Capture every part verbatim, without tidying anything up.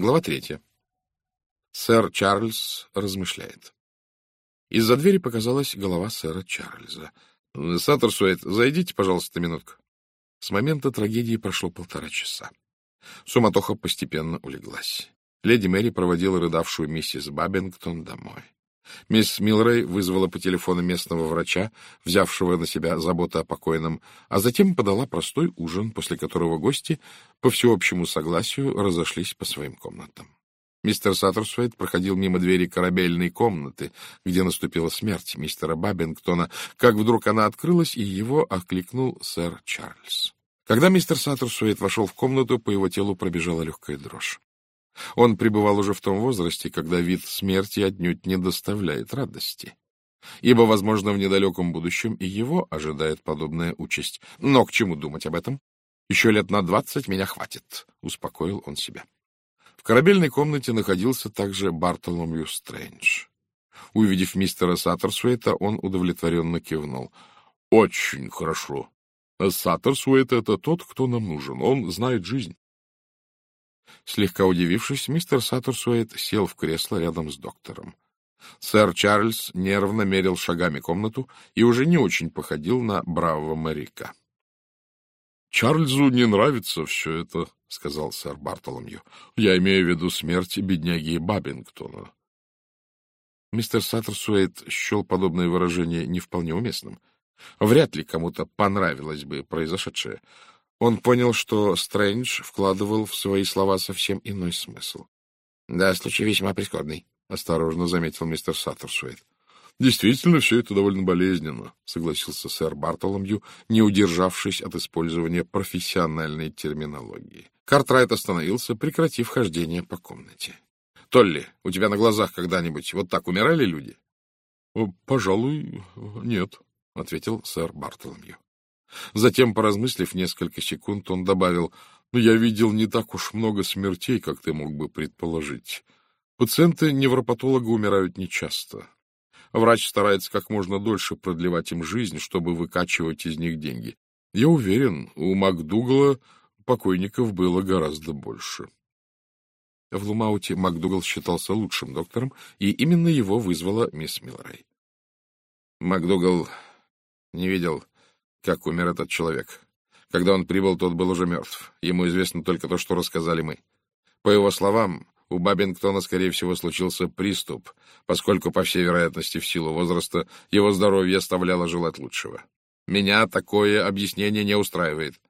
Глава третья. Сэр Чарльз размышляет. Из-за двери показалась голова сэра Чарльза. — Саттерсуэйт, зайдите, пожалуйста, на минутку. С момента трагедии прошло полтора часа. Суматоха постепенно улеглась. Леди Мэри проводила рыдавшую миссис Бабингтон домой. Мисс Милрей вызвала по телефону местного врача, взявшего на себя заботу о покойном, а затем подала простой ужин, после которого гости, по всеобщему согласию, разошлись по своим комнатам. Мистер Саттерсуэйт проходил мимо двери корабельной комнаты, где наступила смерть мистера Бабингтона, как вдруг она открылась, и его окликнул сэр Чарльз. Когда мистер Саттерсуэйт вошел в комнату, по его телу пробежала легкая дрожь. Он пребывал уже в том возрасте, когда вид смерти отнюдь не доставляет радости, ибо, возможно, в недалеком будущем и его ожидает подобная участь. Но к чему думать об этом? Еще лет на двадцать меня хватит, — успокоил он себя. В корабельной комнате находился также Бартоломью Стрэндж. Увидев мистера Саттерсуэйта, он удовлетворенно кивнул. — Очень хорошо. Саттерсуэйт — это тот, кто нам нужен. Он знает жизнь. Слегка удивившись, мистер Саттерсуэйт сел в кресло рядом с доктором. Сэр Чарльз нервно мерил шагами комнату и уже не очень походил на бравого моряка. — Чарльзу не нравится все это, — сказал сэр Бартоломью. — Я имею в виду смерть бедняги Бабингтона. Мистер Саттерсуэйт счел подобное выражение не вполне уместным. Вряд ли кому-то понравилось бы произошедшее. Он понял, что Стрэндж вкладывал в свои слова совсем иной смысл. — Да, случай весьма прискорбный, — осторожно заметил мистер Саттерсуэйт. — Действительно, все это довольно болезненно, — согласился сэр Бартоломью, не удержавшись от использования профессиональной терминологии. Картрайт остановился, прекратив хождение по комнате. — Толли, у тебя на глазах когда-нибудь вот так умирали люди? — Пожалуй, нет, — ответил сэр Бартоломью. Затем, поразмыслив несколько секунд, он добавил: — Но я видел не так уж много смертей, как ты мог бы предположить. Пациенты невропатолога умирают нечасто. Врач старается как можно дольше продлевать им жизнь, чтобы выкачивать из них деньги. Я уверен, у МакДугала покойников было гораздо больше. В Лумауте МакДугал считался лучшим доктором, и именно его вызвала мисс Милрей. МакДугал не видел, как умер этот человек. Когда он прибыл, тот был уже мертв. Ему известно только то, что рассказали мы. По его словам, у Бабингтона, скорее всего, случился приступ, поскольку, по всей вероятности, в силу возраста, его здоровье оставляло желать лучшего. Меня такое объяснение не устраивает.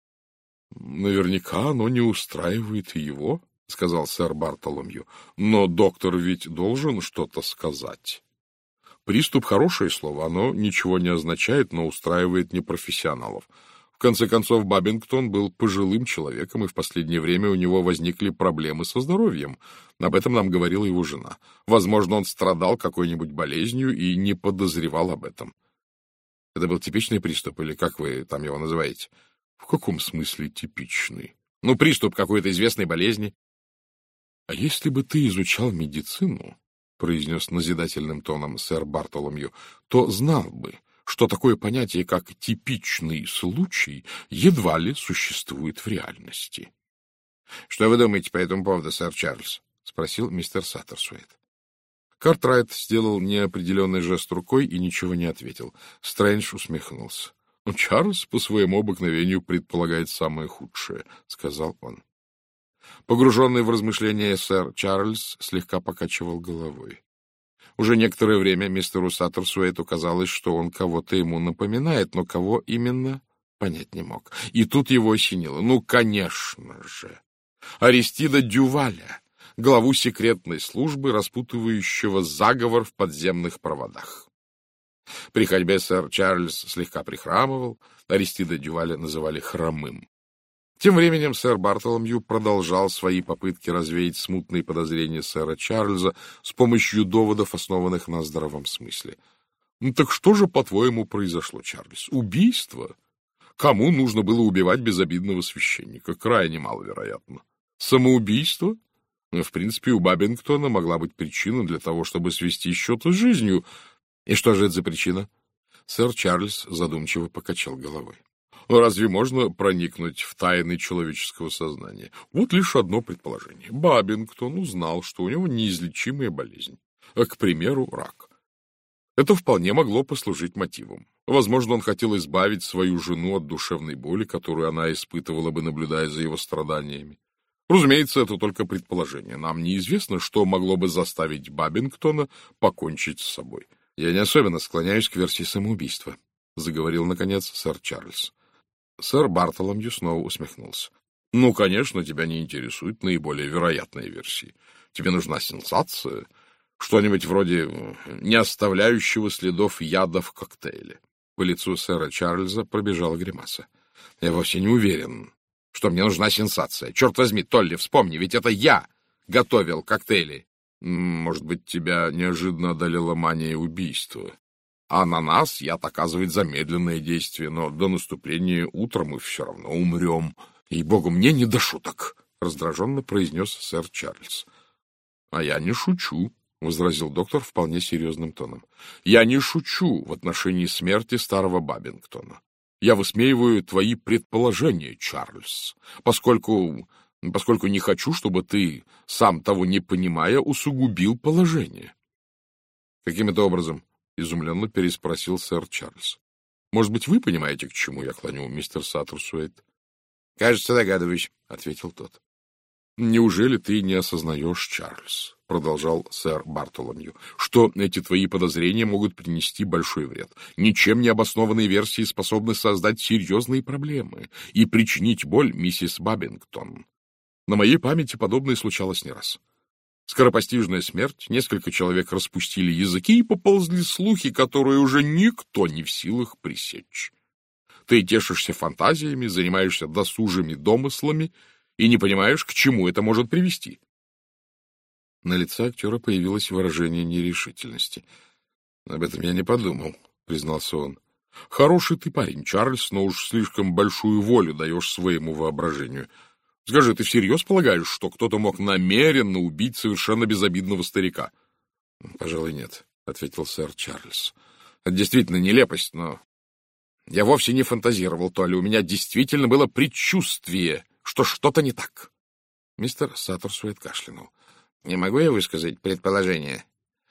— Наверняка оно не устраивает и его, — сказал сэр Бартоломью. — Но доктор ведь должен что-то сказать. Приступ — хорошее слово, оно ничего не означает, но устраивает непрофессионалов. В конце концов, Бабингтон был пожилым человеком, и в последнее время у него возникли проблемы со здоровьем. Об этом нам говорила его жена. Возможно, он страдал какой-нибудь болезнью и не подозревал об этом. Это был типичный приступ, или как вы там его называете? В каком смысле типичный? Ну, приступ какой-то известной болезни. А если бы ты изучал медицину, — произнес назидательным тоном сэр Бартоломью, — то знал бы, что такое понятие, как «типичный случай», едва ли существует в реальности. — Что вы думаете по этому поводу, сэр Чарльз? — спросил мистер Саттерсуэйт. Картрайт сделал неопределенный жест рукой и ничего не ответил. Стрэндж усмехнулся. — Чарльз по своему обыкновению предполагает самое худшее, — сказал он. Погруженный в размышления сэр Чарльз слегка покачивал головой. Уже некоторое время мистеру Саттерсуэйту казалось, что он кого-то ему напоминает, но кого именно, понять не мог. И тут его осенило. Ну, конечно же! Аристида Дюваля, главу секретной службы, распутывающего заговор в подземных проводах. При ходьбе сэр Чарльз слегка прихрамывал, Аристида Дюваля называли хромым. Тем временем сэр Бартоломью продолжал свои попытки развеять смутные подозрения сэра Чарльза с помощью доводов, основанных на здравом смысле. Ну, так что же, по-твоему, произошло, Чарльз? Убийство? Кому нужно было убивать безобидного священника? Крайне маловероятно. Самоубийство? В принципе, у Бабингтона могла быть причина для того, чтобы свести счеты с жизнью. И что же это за причина? Сэр Чарльз задумчиво покачал головой. Но разве можно проникнуть в тайны человеческого сознания? Вот лишь одно предположение. Бабингтон узнал, что у него неизлечимая болезнь, а, к примеру, рак. Это вполне могло послужить мотивом. Возможно, он хотел избавить свою жену от душевной боли, которую она испытывала бы, наблюдая за его страданиями. Разумеется, это только предположение. Нам неизвестно, что могло бы заставить Бабингтона покончить с собой. Я не особенно склоняюсь к версии самоубийства, — заговорил, наконец, сэр Чарльз. Сэр Бартоломью снова усмехнулся. — Ну, конечно, тебя не интересуют наиболее вероятные версии. Тебе нужна сенсация, что-нибудь вроде не оставляющего следов яда в коктейле. По лицу сэра Чарльза пробежала гримаса. — Я вовсе не уверен, что мне нужна сенсация. Черт возьми, Толли, вспомни, ведь это я готовил коктейли. Может быть, тебя неожиданно одолела мания убийства. А на нас яд оказывает замедленное действие, но до наступления утра мы все равно умрем. И-богу, мне не до шуток, — раздраженно произнес сэр Чарльз. — А я не шучу, — возразил доктор вполне серьезным тоном. — Я не шучу в отношении смерти старого Бабингтона. Я высмеиваю твои предположения, Чарльз, поскольку, поскольку не хочу, чтобы ты, сам того не понимая, усугубил положение. — Каким это образом? — изумленно переспросил сэр Чарльз. — Может быть, вы понимаете, к чему я клоню, мистер Саттерсуэйт? — Кажется, догадываюсь, — ответил тот. — Неужели ты не осознаешь, Чарльз, — продолжал сэр Бартоломью, — что эти твои подозрения могут принести большой вред? Ничем не обоснованные версии способны создать серьезные проблемы и причинить боль миссис Бабингтон. На моей памяти подобное случалось не раз. Скоропостижная смерть, несколько человек распустили языки и поползли слухи, которые уже никто не в силах пресечь. Ты тешишься фантазиями, занимаешься досужими домыслами и не понимаешь, к чему это может привести. На лице актера появилось выражение нерешительности. — Об этом я не подумал, — признался он. — Хороший ты парень, Чарльз, но уж слишком большую волю даешь своему воображению. Скажи, ты всерьез полагаешь, что кто-то мог намеренно убить совершенно безобидного старика? — Пожалуй, нет, — ответил сэр Чарльз. — Это действительно нелепость, но я вовсе не фантазировал, то ли у меня действительно было предчувствие, что что-то не так. Мистер Саттерсуэйт кашлянул. — Не могу я высказать предположение?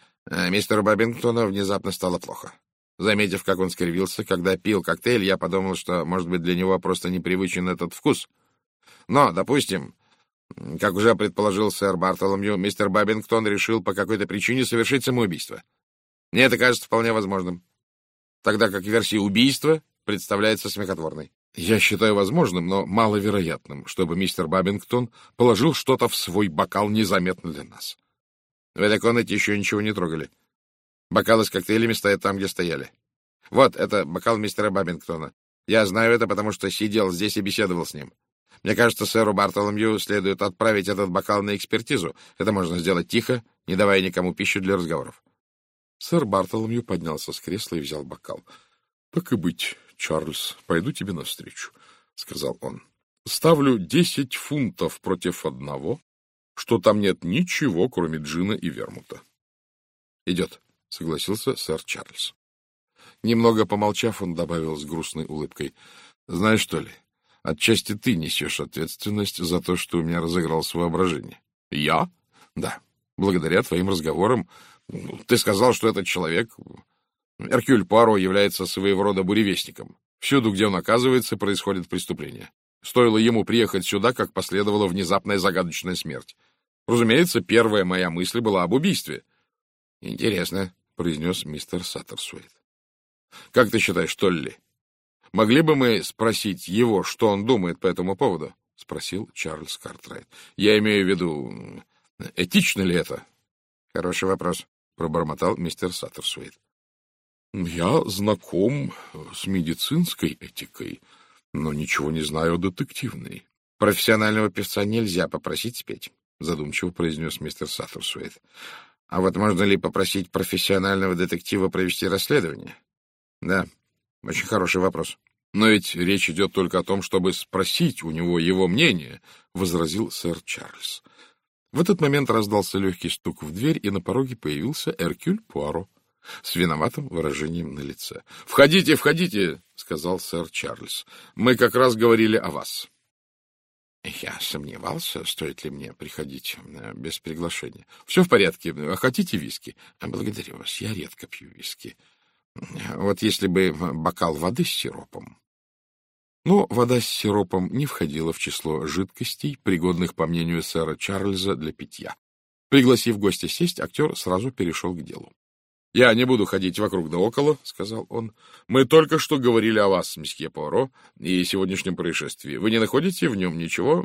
А мистеру Бабингтону внезапно стало плохо. Заметив, как он скривился, когда пил коктейль, я подумал, что, может быть, для него просто непривычен этот вкус. Но, допустим, как уже предположил сэр Бартоломью, мистер Бабингтон решил по какой-то причине совершить самоубийство. Мне это кажется вполне возможным, тогда как версия убийства представляется смехотворной. Я считаю возможным, но маловероятным, чтобы мистер Бабингтон положил что-то в свой бокал незаметно для нас. В этой комнате еще ничего не трогали. Бокалы с коктейлями стоят там, где стояли. Вот, это бокал мистера Бабингтона. Я знаю это, потому что сидел здесь и беседовал с ним. Мне кажется, сэру Бартоломью следует отправить этот бокал на экспертизу. Это можно сделать тихо, не давая никому пищи для разговоров. Сэр Бартоломью поднялся с кресла и взял бокал. — Так и быть, Чарльз, пойду тебе навстречу, — сказал он. — Ставлю десять фунтов против одного, что там нет ничего, кроме джина и вермута. — Идет, — согласился сэр Чарльз. Немного помолчав, он добавил с грустной улыбкой. — Знаешь что ли, отчасти ты несешь ответственность за то, что у меня разыгралось воображение. — Я? — Да. Благодаря твоим разговорам ты сказал, что этот человек, Эркюль Пуаро, является своего рода буревестником. Всюду, где он оказывается, происходит преступление. Стоило ему приехать сюда, как последовала внезапная загадочная смерть. Разумеется, первая моя мысль была об убийстве. — Интересно, — произнес мистер Саттерсуэйт. — Как ты считаешь, Толли? Могли бы мы спросить его, что он думает по этому поводу? — спросил Чарльз Картрайт. — Я имею в виду, этично ли это? — Хороший вопрос, — пробормотал мистер Саттерсуэйт. — Я знаком с медицинской этикой, но ничего не знаю о детективной. — Профессионального певца нельзя попросить спеть, — задумчиво произнес мистер Саттерсуэйт. — А вот можно ли попросить профессионального детектива провести расследование? — Да, очень хороший вопрос. — Но ведь речь идет только о том, чтобы спросить у него его мнение, — возразил сэр Чарльз. В этот момент раздался легкий стук в дверь, и на пороге появился Эркюль Пуаро. с виноватым выражением на лице. — Входите, входите, — сказал сэр Чарльз. — Мы как раз говорили о вас. Я сомневался, стоит ли мне приходить без приглашения. — Все в порядке. Хотите виски? — Благодарю вас. Я редко пью виски. Вот если бы бокал воды с сиропом. Но вода с сиропом не входила в число жидкостей, пригодных, по мнению сэра Чарльза, для питья. Пригласив гостя сесть, актер сразу перешел к делу. — Я не буду ходить вокруг да около, — сказал он. — Мы только что говорили о вас, месье Пуаро, и сегодняшнем происшествии. Вы не находите в нем ничего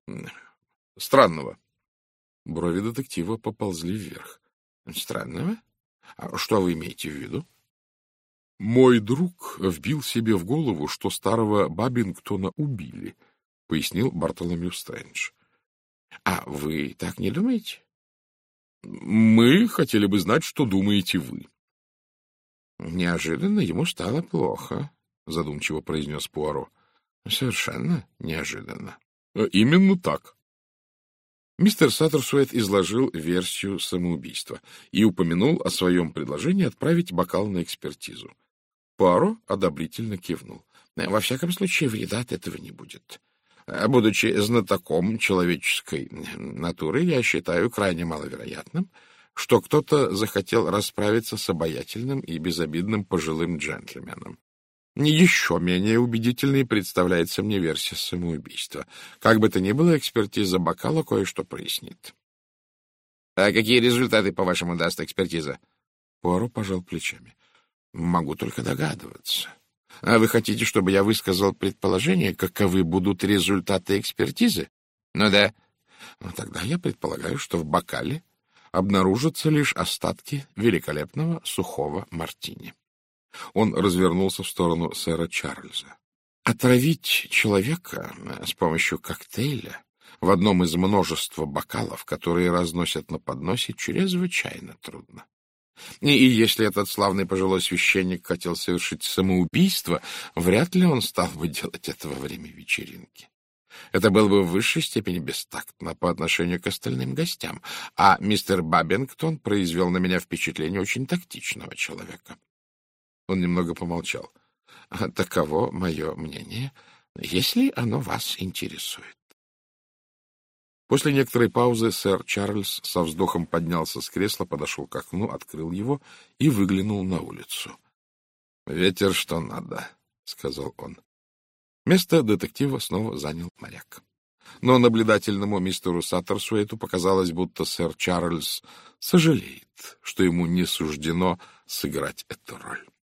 странного? Брови детектива поползли вверх. — Странного? А что вы имеете в виду? — Мой друг вбил себе в голову, что старого Бабингтона убили, — пояснил Бартоломью Стрэндж. — А вы так не думаете? — Мы хотели бы знать, что думаете вы. — Неожиданно ему стало плохо, — задумчиво произнес Пуаро. — Совершенно неожиданно. — Именно так. Мистер Саттерсуэйт изложил версию самоубийства и упомянул о своем предложении отправить бокал на экспертизу. Пуаро одобрительно кивнул. — Во всяком случае, вреда от этого не будет. Будучи знатоком человеческой натуры, я считаю крайне маловероятным, что кто-то захотел расправиться с обаятельным и безобидным пожилым джентльменом. Еще менее убедительной представляется мне версия самоубийства. Как бы то ни было, экспертиза бокала кое-что прояснит. — А какие результаты, по-вашему, даст экспертиза? Пуаро пожал плечами. — Могу только догадываться. — А вы хотите, чтобы я высказал предположение, каковы будут результаты экспертизы? — Ну да. — Ну тогда я предполагаю, что в бокале обнаружатся лишь остатки великолепного сухого мартини. Он развернулся в сторону сэра Чарльза. Отравить человека с помощью коктейля в одном из множества бокалов, которые разносят на подносе, чрезвычайно трудно. И, и если этот славный пожилой священник хотел совершить самоубийство, вряд ли он стал бы делать это во время вечеринки. Это было бы в высшей степени бестактно по отношению к остальным гостям, а мистер Бабингтон произвел на меня впечатление очень тактичного человека. Он немного помолчал. — Таково мое мнение, если оно вас интересует. После некоторой паузы сэр Чарльз со вздохом поднялся с кресла, подошел к окну, открыл его и выглянул на улицу. — Ветер что надо, — сказал он. Место детектива снова занял моряк. Но наблюдательному мистеру Саттерсуэйту показалось, будто сэр Чарльз сожалеет, что ему не суждено сыграть эту роль.